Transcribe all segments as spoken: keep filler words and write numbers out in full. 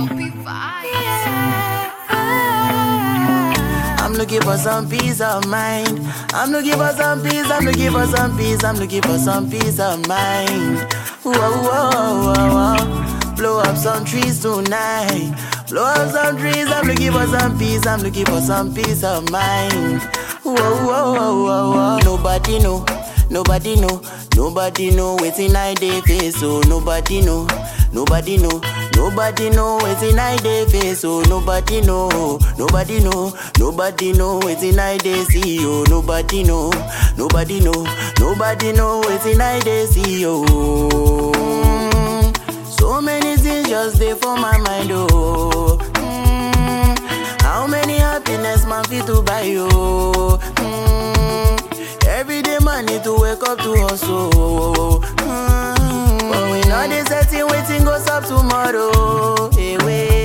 I'm looking for some peace of mind. I'm looking for some peace, I'm looking for some peace, I'm looking for some peace of mind. Whoa, whoa, whoa, whoa. Blow up some trees tonight. Blow up some trees, I'm looking for some peace, I'm looking for some peace of mind. Whoa, whoa, whoa, whoa, whoa. Nobody know, nobody know, nobody know waiting I dey face, so nobody know, nobody know. Nobody know wetin I dey face, oh. Nobody know, nobody know, nobody know wetin I dey see, oh. Nobody know, nobody know, nobody know wetin I dey see, oh. Mm, so many things just dey for my mind, oh. Mm, how many happiness man fit to buy, oh. Mm, everyday money to wake up to hustle. Mm, but we know this setting waiting goes up tomorrow. Hey,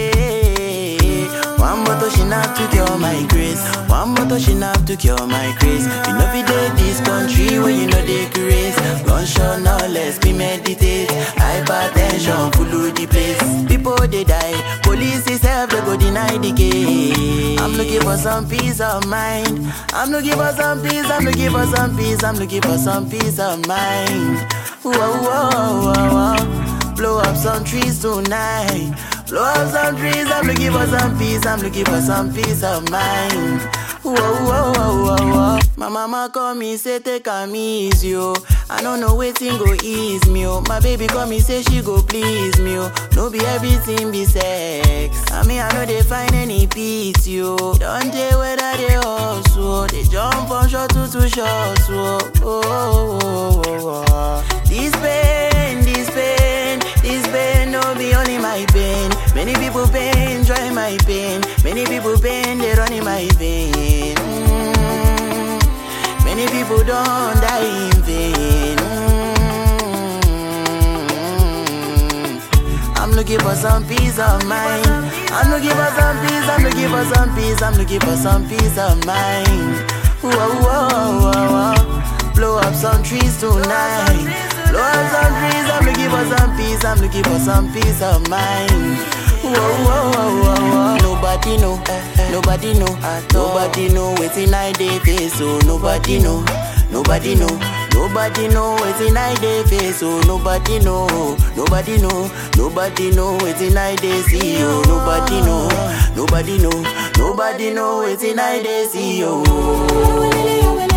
wait. One bottle she not to cure my grace. One bottle she not to cure my grace. You know we did this country where you know they grace. Gunshot no less be meditate. Hypertension full the place. People they die. Police itself they go deny the case. I'm looking for some peace of mind. I'm looking for some peace. I'm looking for some peace. I'm looking for some peace of mind. Whoa, whoa, whoa, whoa. Blow up some trees tonight. Blow up some trees, I'm looking for some peace, I'm looking for some peace of mind. Whoa, whoa, whoa, whoa, whoa. My mama call me, say take am easy, yo. I don't know waiting go ease me, oh. My baby call me, say she go please me, oh. No be everything be sex. I mean, I know they find any peace, yo. Don't they whether they hustle, they jump from short to two shots, oh. Oh, oh, oh, oh, oh. This pain, this pain, this pain, no be only my pain. Many people pain, try my pain. Many people pain, they run in my vein. Mm. Many people don't die in vain. Mm. I'm looking for some peace of mind. I'm looking for some peace, I'm looking for some peace, I'm looking for some peace of mind. Whoa, whoa, whoa, whoa. Blow up some trees tonight. Blow up some trees, I'm looking for some peace, I'm looking for some peace of mind. Whoa, whoa, whoa, whoa, whoa. Nobody know, nobody know, nobody know waiting I dey face, so nobody know, nobody know, nobody know waiting I dey face, so nobody know, nobody know, nobody know waiting I dey see, oh. Nobody know, nobody know, nobody know waiting I dey see, oh.